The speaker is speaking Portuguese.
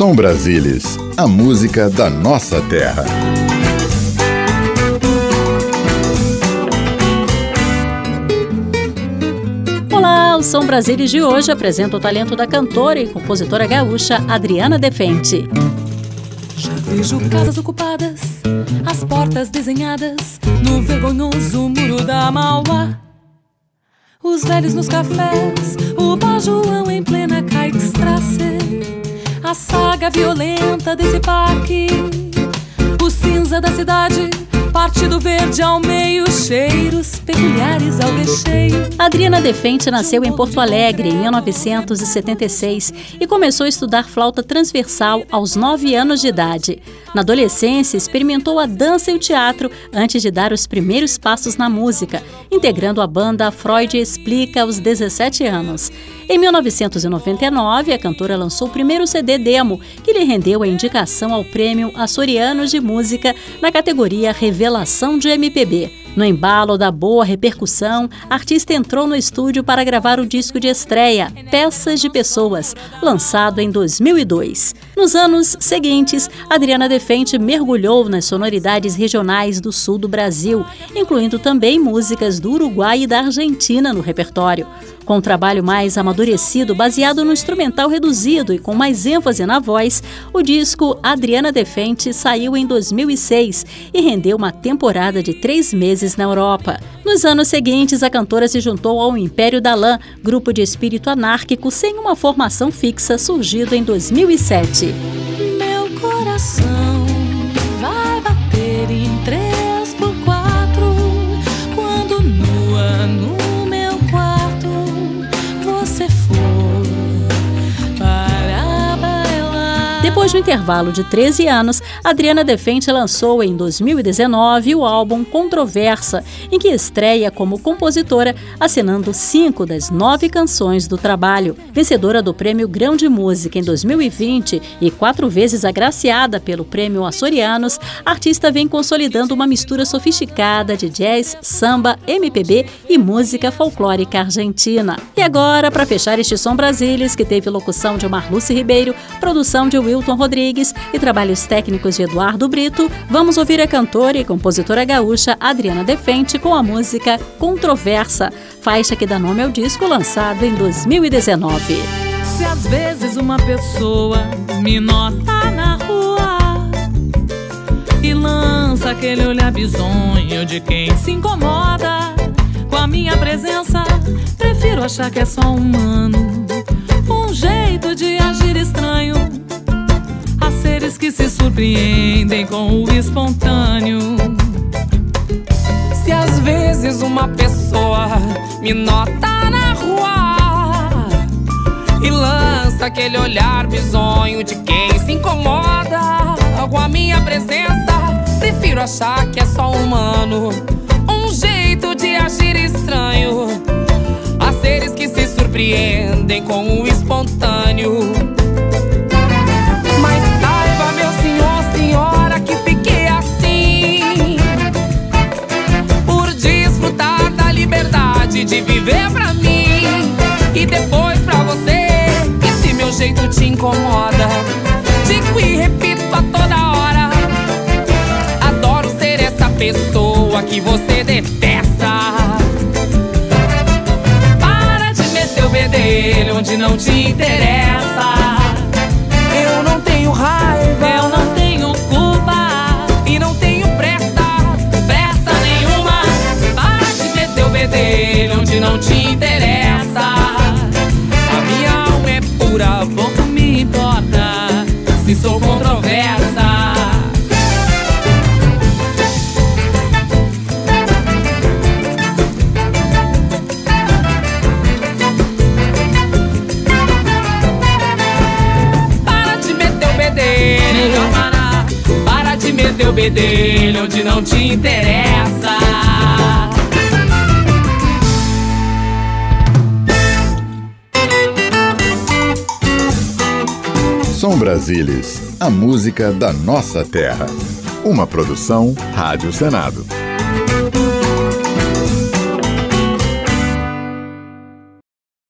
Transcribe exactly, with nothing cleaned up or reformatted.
Som Brasilis, a música da nossa terra. Olá, o Som Brasilis de hoje apresenta o talento da cantora e compositora gaúcha Adriana Defente. Já vejo casas ocupadas, as portas desenhadas no vergonhoso muro da Mauá. Os velhos nos cafés, o bajuão em plena Kitestrasse, a saga violenta desse parque, o cinza da cidade, Partido Verde ao meio, cheiros peculiares ao recheio. Adriana Defente nasceu em Porto Alegre em mil novecentos e setenta e seis e começou a estudar flauta transversal aos nove anos de idade. Na adolescência, experimentou a dança e o teatro antes de dar os primeiros passos na música, integrando a banda Freud Explica aos dezessete anos. Em mil novecentos e noventa e nove, a cantora lançou o primeiro C D demo, que lhe rendeu a indicação ao Prêmio Açorianos de Música na categoria Revelação de M P B. No embalo da boa repercussão, a artista entrou no estúdio para gravar o disco de estreia, Peças de Pessoas, lançado em dois mil e dois. Nos anos seguintes, Adriana Defente mergulhou nas sonoridades regionais do sul do Brasil, incluindo também músicas do Uruguai e da Argentina no repertório. Com um trabalho mais amadurecido, baseado no instrumental reduzido e com mais ênfase na voz, o disco Adriana Defente saiu em dois mil e seis e rendeu uma temporada de três meses na Europa. Nos anos seguintes, a cantora se juntou ao Império da Lã, grupo de espírito anárquico sem uma formação fixa, surgido em dois mil e sete. Meu coração vai bater em três por quatro quando nua no meu quarto você for para bailar. Depois do intervalo de treze anos, Adriana Defente lançou em dois mil e dezenove o álbum Controversa, em que estreia como compositora, assinando cinco das nove canções do trabalho. Vencedora do Prêmio Grão de Música em dois mil e vinte e quatro vezes agraciada pelo Prêmio Açorianos, a artista vem consolidando uma mistura sofisticada de jazz, samba, M P B e música folclórica argentina. E agora, para fechar este Som Brasilis, que teve locução de Marluce Ribeiro, produção de Wilton Rodrigues e trabalhos técnicos de Eduardo Brito, vamos ouvir a cantora e compositora gaúcha Adriana Defente com a música Controversa, faixa que dá nome ao disco lançado em dois mil e dezenove. Se às vezes uma pessoa me nota na rua e lança aquele olhar bizonho de quem se incomoda com a minha presença, prefiro achar que é só humano, um jeito de agir estranho. Há seres que se surpreendem com o espontâneo. Se às vezes uma pessoa me nota na rua e lança aquele olhar bizonho de quem se incomoda com a minha presença, prefiro achar que é só humano, um jeito de agir estranho. Há seres que se surpreendem com o espontâneo. Mas saiba, meu senhor, senhora, que fiquei assim por desfrutar da liberdade de viver pra mim e depois pra você. E se meu jeito te incomoda, digo e repito a toda hora, adoro ser essa pessoa que você detesta. Para de meter o bedelho onde não te interessa. Eu não tenho raiva, eu não tenho culpa e não tenho pressa, pressa nenhuma. Para de meter o bedelho onde não te interessa. A minha alma é pura, pouco me importa se sou controversa. Para de meter o bedelho onde não te interessa. Som Brasilis, a música da nossa terra. Uma produção Rádio Senado.